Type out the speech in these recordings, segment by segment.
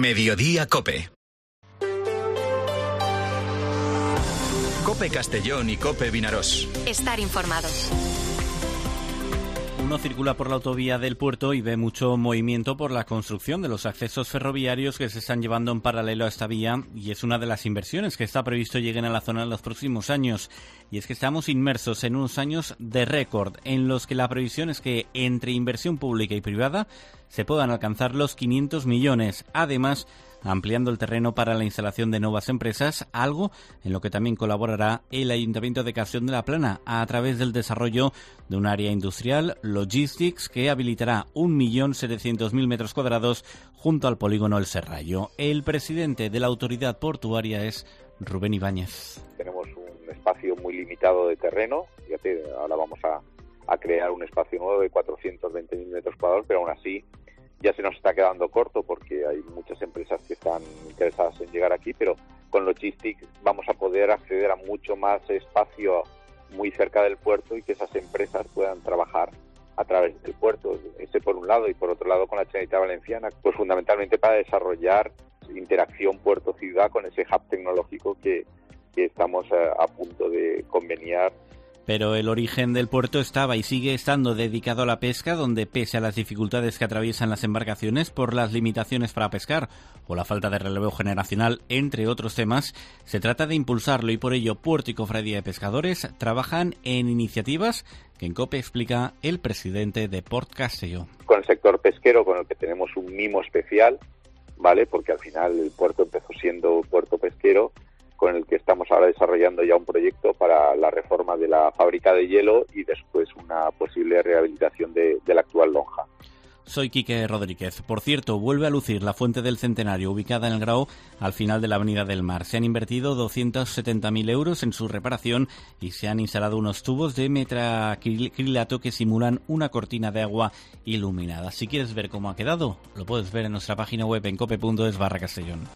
Mediodía COPE. COPE Castellón y COPE Vinarós. Estar informados. Uno circula por la autovía del puerto y ve mucho movimiento por la construcción de los accesos ferroviarios que se están llevando en paralelo a esta vía, y es una de las inversiones que está previsto lleguen a la zona en los próximos años. Y es que estamos inmersos en unos años de récord en los que la previsión es que entre inversión pública y privada se puedan alcanzar los 500 millones. Además, ampliando el terreno para la instalación de nuevas empresas, algo en lo que también colaborará el Ayuntamiento de Castellón de la Plana a través del desarrollo de un área industrial, Logistics, que habilitará 1.700.000 metros cuadrados junto al polígono El Serrallo. El presidente de la autoridad portuaria es Rubén Ibáñez. Tenemos un espacio muy limitado de terreno, fíjate, ahora vamos a crear un espacio nuevo de 420.000 metros cuadrados, pero aún así ya se nos está quedando corto porque hay muchas empresas que están interesadas en llegar aquí, pero con Logistics vamos a poder acceder a mucho más espacio muy cerca del puerto y que esas empresas puedan trabajar a través del puerto. Ese por un lado, y por otro lado con la Generalitat Valenciana, pues fundamentalmente para desarrollar interacción puerto-ciudad con ese hub tecnológico que estamos a punto de conveniar. Pero el origen del puerto estaba y sigue estando dedicado a la pesca, donde pese a las dificultades que atraviesan las embarcaciones por las limitaciones para pescar o la falta de relevo generacional, entre otros temas, se trata de impulsarlo, y por ello Puerto y Cofradía de Pescadores trabajan en iniciativas que en COPE explica el presidente de Port Castelló. Con el sector pesquero, con el que tenemos un mimo especial, ¿vale? Porque al final el puerto empezó siendo puerto pesquero, con el que estamos ahora desarrollando ya un proyecto para la reforma de la fábrica de hielo y después una posible rehabilitación de la actual lonja. Soy Quique Rodríguez. Por cierto, vuelve a lucir la Fuente del Centenario, ubicada en el Grao, al final de la Avenida del Mar. Se han invertido 270.000 euros en su reparación y se han instalado unos tubos de metacrilato que simulan una cortina de agua iluminada. Si quieres ver cómo ha quedado, lo puedes ver en nuestra página web en cope.es/Castellón.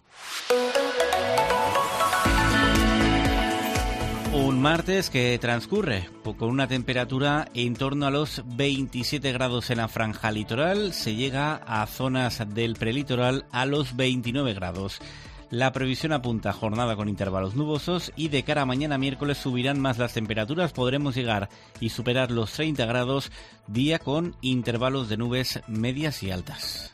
Un martes que transcurre con una temperatura en torno a los 27 grados en la franja litoral. Se llega a zonas del prelitoral a los 29 grados. La previsión apunta a jornada con intervalos nubosos y de cara a mañana miércoles subirán más las temperaturas. Podremos llegar y superar los 30 grados, día con intervalos de nubes medias y altas.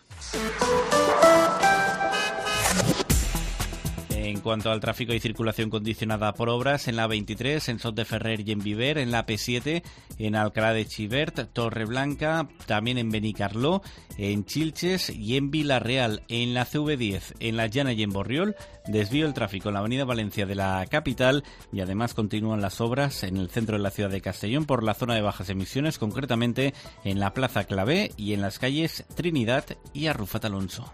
En cuanto al tráfico y circulación condicionada por obras, en la 23, en Sot de Ferrer y en Viver, en la P7, en Alcalá de Xivert, Torreblanca, también en Benicarló, en Chilches y en Vila-real, en la CV10, en La Llana y en Borriol, desvío el tráfico en la avenida Valencia de la capital, y además continúan las obras en el centro de la ciudad de Castellón por la zona de bajas emisiones, concretamente en la Plaza Clavé y en las calles Trinidad y Arrufat Alonso.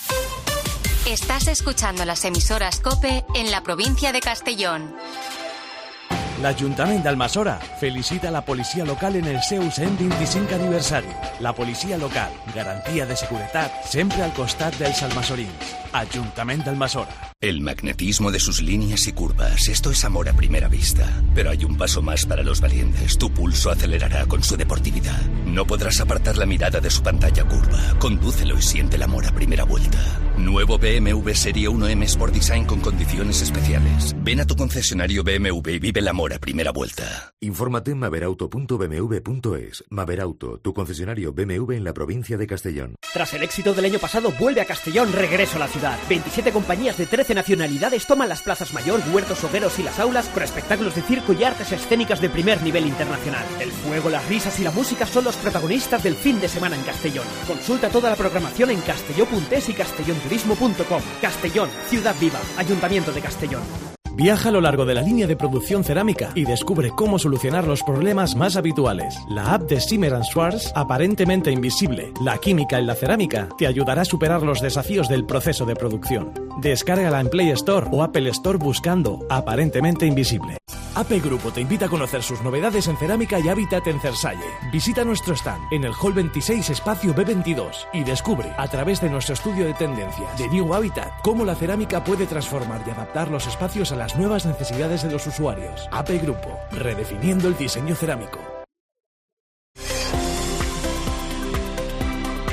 Estás escuchando las emisoras COPE en la provincia de Castellón. L'Ajuntament d'Almassora felicita la policia local en el seu 125 aniversari. La policia local, garantia de seguretat, sempre al costat dels almassorins. Ajuntament d'Almassora. El magnetismo de sus líneas y curvas, esto es amor a primera vista. Pero hay un paso más para los valientes. Tu pulso acelerará con su deportividad. No podrás apartar la mirada de su pantalla curva. Condúcelo y siente el amor a primera vuelta. Nuevo BMW Serie 1M Sport Design con condiciones especiales. Ven a tu concesionario BMW y vive el amor a primera vuelta. Infórmate en maverauto.bmw.es. Maverauto, tu concesionario BMW en la provincia de Castellón. Tras el éxito del año pasado, vuelve a Castellón Regreso a la Ciudad. 27 compañías de 13 nacionalidades toman las plazas Mayor, Huertos Hogueros y las aulas con espectáculos de circo y artes escénicas de primer nivel internacional. El fuego, las risas y la música son los protagonistas del fin de semana en Castellón. Consulta toda la programación en castelló.es y castellonturismo.com. Castellón, ciudad viva, Ayuntamiento de Castellón. Viaja a lo largo de la línea de producción cerámica y descubre cómo solucionar los problemas más habituales. La app de Zimmer & Schwartz, aparentemente invisible, la química en la cerámica, te ayudará a superar los desafíos del proceso de producción. Descárgala en Play Store o Apple Store buscando Aparentemente Invisible. AP Grupo te invita a conocer sus novedades en cerámica y hábitat en Cersalle. Visita nuestro stand en el Hall 26 Espacio B22 y descubre, a través de nuestro estudio de tendencias de New Habitat, cómo la cerámica puede transformar y adaptar los espacios a las nuevas necesidades de los usuarios. AP Grupo, redefiniendo el diseño cerámico.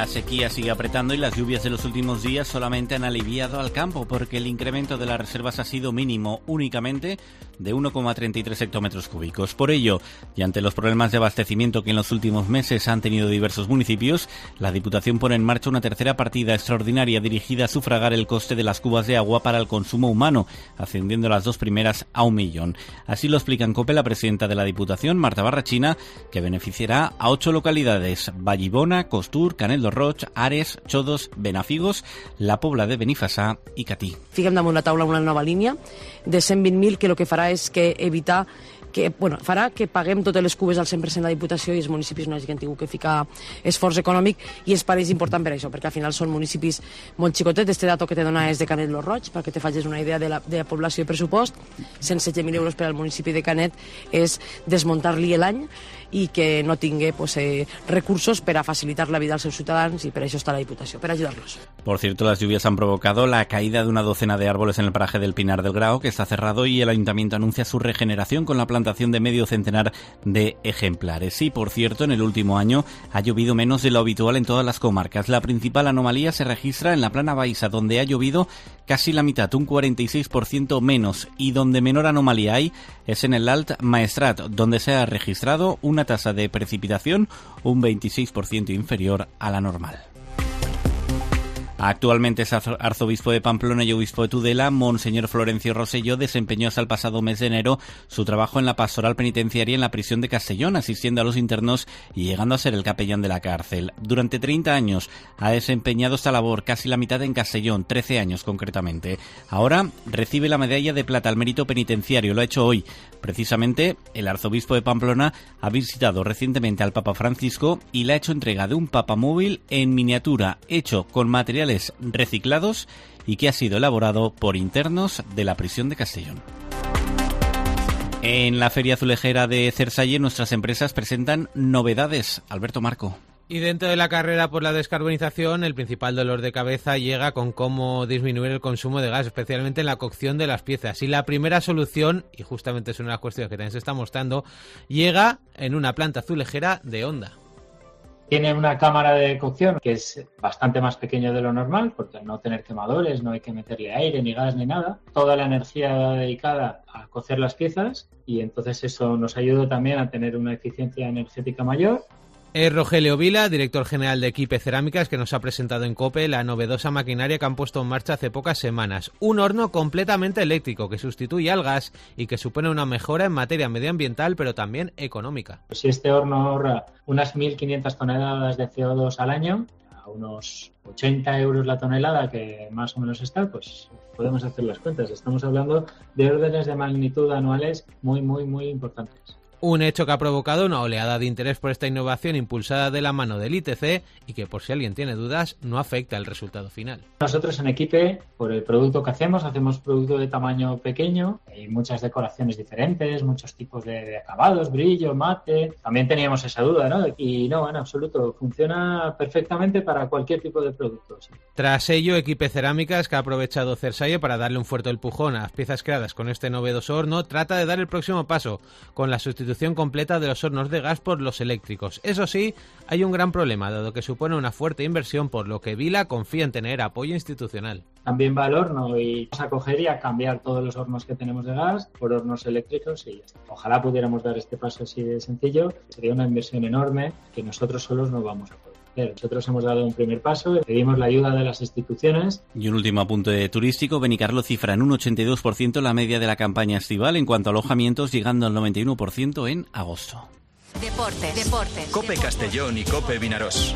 La sequía sigue apretando y las lluvias de los últimos días solamente han aliviado al campo porque el incremento de las reservas ha sido mínimo, únicamente de 1,33 hectómetros cúbicos. Por ello, y ante los problemas de abastecimiento que en los últimos meses han tenido diversos municipios, la Diputación pone en marcha una tercera partida extraordinaria dirigida a sufragar el coste de las cubas de agua para el consumo humano, ascendiendo las dos primeras a 1 millón. Así lo explica en COPE la presidenta de la Diputación, Marta Barrachina, que beneficiará a 8 localidades: Vallibona, Costur, Canet lo Roig, Ares, Chodos, Benafigos, la Pobla de Benifassà i Catí. Fiquem damunt la taula una nova línia de 120.000 que el que farà és que evitar farà que paguem totes les cubes al 100% la Diputació i els municipis no hagin tingut que ficar esforç econòmic, i és per ells important per això, perquè al final són municipis molt xicotets. Este dato que te dona és de Canet lo Roig, perquè te facis una idea de la població i pressupost. 107.000 euros per al municipi de Canet és desmuntar-li l'any i que no tingui recursos per a facilitar la vida als seus ciutadans, i per això està la Diputació, per ajudar-los. Por cierto, las lluvias han provocado la caída de una docena de árboles en el paraje del Pinar del Grao, que está cerrado, y el Ayuntamiento anuncia su regeneración con la plantación de medio centenar de ejemplares. Y, por cierto, en el último año ha llovido menos de lo habitual en todas las comarcas. La principal anomalía se registra en la Plana Baixa, donde ha llovido casi la mitad, un 46% menos, y donde menor anomalía hay es en el Alt Maestrat, donde se ha registrado una tasa de precipitación un 26% inferior a la normal. Actualmente es arzobispo de Pamplona y obispo de Tudela. Monseñor Florencio Rosselló desempeñó hasta el pasado mes de enero su trabajo en la pastoral penitenciaria en la prisión de Castellón, asistiendo a los internos y llegando a ser el capellán de la cárcel. Durante 30 años ha desempeñado esta labor, casi la mitad en Castellón, 13 años concretamente. Ahora recibe la medalla de plata al mérito penitenciario, lo ha hecho hoy. Precisamente, el arzobispo de Pamplona ha visitado recientemente al Papa Francisco y le ha hecho entrega de un papamóvil en miniatura, hecho con materiales reciclados y que ha sido elaborado por internos de la prisión de Castellón. En la Feria Azulejera de Cersalle, nuestras empresas presentan novedades. Alberto Marco. Y dentro de la carrera por la descarbonización, el principal dolor de cabeza llega con cómo disminuir el consumo de gas, especialmente en la cocción de las piezas. Y la primera solución, y justamente es una de las cuestiones que también se está mostrando, llega en una planta azulejera de Honda. Tiene una cámara de cocción que es bastante más pequeña de lo normal, porque al no tener quemadores no hay que meterle aire, ni gas, ni nada. Toda la energía dedicada a cocer las piezas, y entonces eso nos ayuda también a tener una eficiencia energética mayor. Es Rogelio Vila, director general de Equipe Cerámicas, que nos ha presentado en COPE la novedosa maquinaria que han puesto en marcha hace pocas semanas. Un horno completamente eléctrico que sustituye al gas y que supone una mejora en materia medioambiental, pero también económica. Si este horno ahorra unas 1.500 toneladas de CO2 al año, a unos 80 euros la tonelada, que más o menos está, pues podemos hacer las cuentas. Estamos hablando de órdenes de magnitud anuales muy importantes. Un hecho que ha provocado una oleada de interés por esta innovación impulsada de la mano del ITC y que, por si alguien tiene dudas, no afecta al resultado final. Nosotros en Equipe, por el producto que hacemos producto de tamaño pequeño, hay muchas decoraciones diferentes, muchos tipos de acabados, brillo, mate. También teníamos esa duda, ¿no? Y no, en absoluto, funciona perfectamente para cualquier tipo de producto. Sí. Tras ello, Equipe Cerámicas, que ha aprovechado Cersalle para darle un fuerte empujón a las piezas creadas con este novedoso horno, trata de dar el próximo paso con la sustitución completa de los hornos de gas por los eléctricos. Eso sí, hay un gran problema, dado que supone una fuerte inversión, por lo que Vila confía en tener apoyo institucional. También va al horno y vamos a coger y a cambiar todos los hornos que tenemos de gas por hornos eléctricos, y ojalá pudiéramos dar este paso así de sencillo. Sería una inversión enorme que nosotros solos no vamos a poder. Nosotros hemos dado un primer paso, pedimos la ayuda de las instituciones. Y un último apunte turístico: Benicarló cifra en un 82% la media de la campaña estival en cuanto a alojamientos, llegando al 91% en agosto. Deportes. COPE Castellón y COPE Vinarós.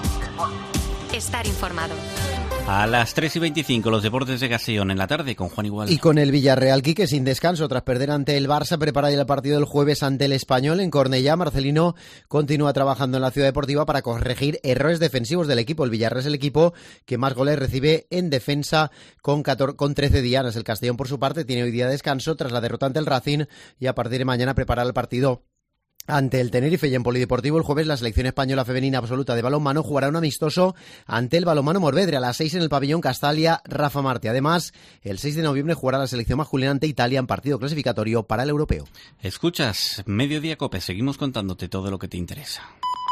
Estar informado. A las 3:25, los deportes de Castellón en la tarde con Juan Igual. Y con el Villarreal, Quique, sin descanso tras perder ante el Barça, prepara ya el partido del jueves ante el Español en Cornellá. Marcelino continúa trabajando en la Ciudad Deportiva para corregir errores defensivos del equipo. El Villarreal es el equipo que más goles recibe en defensa con 13 dianas. El Castellón, por su parte, tiene hoy día de descanso tras la derrota ante el Racing, y a partir de mañana preparará el partido ante el Tenerife. Y en polideportivo, el jueves la selección española femenina absoluta de balonmano jugará un amistoso ante el Balonmano Morvedre a las 6 en el pabellón Castalia Rafa Martí. Además, el 6 de noviembre jugará la selección masculina ante Italia en partido clasificatorio para el europeo. Escuchas Mediodía COPE, seguimos contándote todo lo que te interesa.